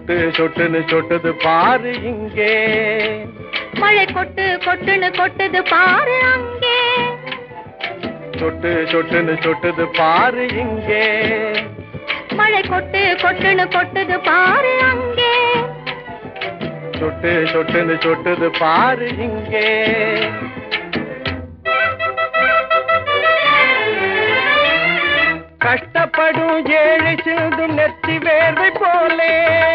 சொட்டு சொட்டுன்னு சொட்டுது பாரு இங்கே, மழை கொட்டு கொட்டுன்னு கொட்டுது பாரு அங்கே. சொட்டு சொட்டுன்னு சொட்டுது பாரு இங்கே, மழை கொட்டு கொட்டுன்னு கொட்டுது பாரு அங்கே. சொட்டு சொட்டுன்னு சொட்டுது பாரு இங்கே. கஷ்டப்படும் ஏழை சிந்தும் நெத்தி வேர்வை போலே,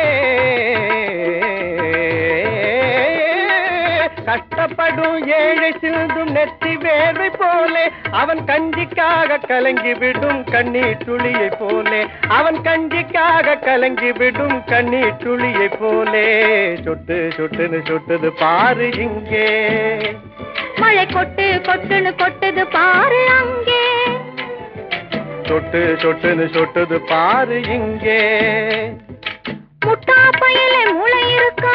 கஷ்டப்படும் ஏழை சிந்தும் நெத்தி வேர்வை போலே, அவன் கஞ்சிக்காக கலங்கி விடும் கண்ணீர் துளியை போலே, அவன் கஞ்சிக்காக கலங்கி விடும் கண்ணீர் துளியை போலே. சொட்டு சொட்டுன்னு சொட்டுது பாரு இங்கே, மழை கொட்டு கொட்டுன்னு கொட்டுது பாரு அங்கே. சொட்டு சொட்டுன்னு சொட்டுது பாரு இங்கே. முட்டா பையிலே மூளை இருக்கா,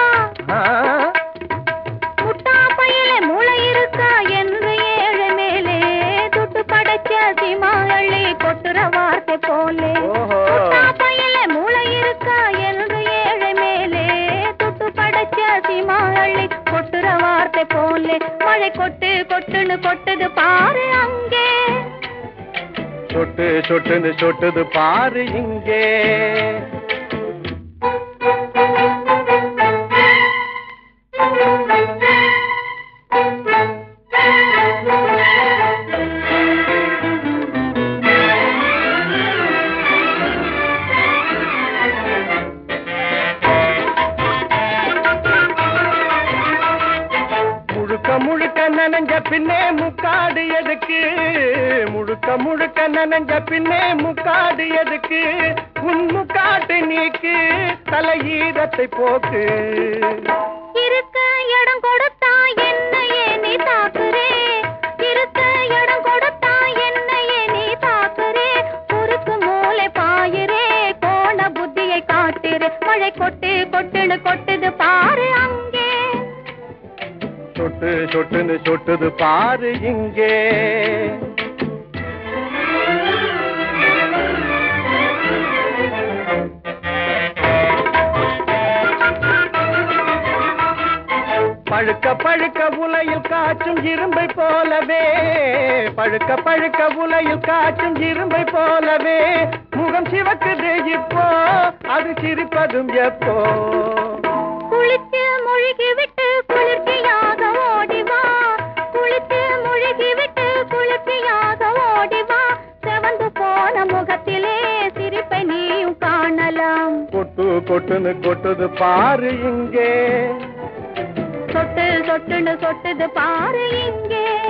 முட்டா பையிலே மூளை இருக்கா என்று ஏழை மேலே துட்டு படைச்ச சீமாளி கொட்டுற வார்த்தை போலே. முட்டா பையிலே மூளை இருக்கா என்று ஏழை மேலே துட்டு படைச்ச சீமாளி கொட்டுற வார்த்தை போலே. மழை கொட்டு கொட்டுன்னு கொட்டுது பாரு அங்கே, சொட்டு சொட்டுன்னு சொட்டுது பாரு இங்கே. முழுக்க முழுக்க நனைஞ்ச பின்னே முக்காடு எதுக்கு, முழுக்க முழுக்க நனைஞ்ச பின்னே முக்காடு எதுக்கு, உன் முக்காட்டு நீக்கு தலையீரத்தை போக்கு. இருக்க இடம் கொடுத்தா என்னையே நீ தாக்குறே, இருக்க இடம் கொடுத்தா என்னையே நீ தாக்குறே, குறுக்கு மூளை பாயிரே கோண புத்தியை காட்டுறே. மழை கொட்டு கொட்டுன்னு கொட்டுது பாரு அங்கே, சொட்டு சொட்டுன்னு சொட்டுது பாரு இங்கே. பழுக்க பழுக்க உலையில் காற்றும் இரும்பை போலவே, பழுக்க பழுக்க உலையில் காற்றும் இரும்பை போலவே, முகம் சிவக்குது இப்போ அது சிரிப்பதும் எப்போ. குளித்து முழுகி விட்டு குளிர்ச்சியாக ஓடிவா, குளித்து முழுகி விட்டு குளிர்ச்சியாக ஓடிவா, செவந்து போன முகத்திலே சிரிப்பை நீயும் காணலாம். கொட்டு கொட்டுன்னு கொட்டுது பாரு இங்கே, சொட்டு சொட்டுன்னு சொட்டுது பாரு இங்கே.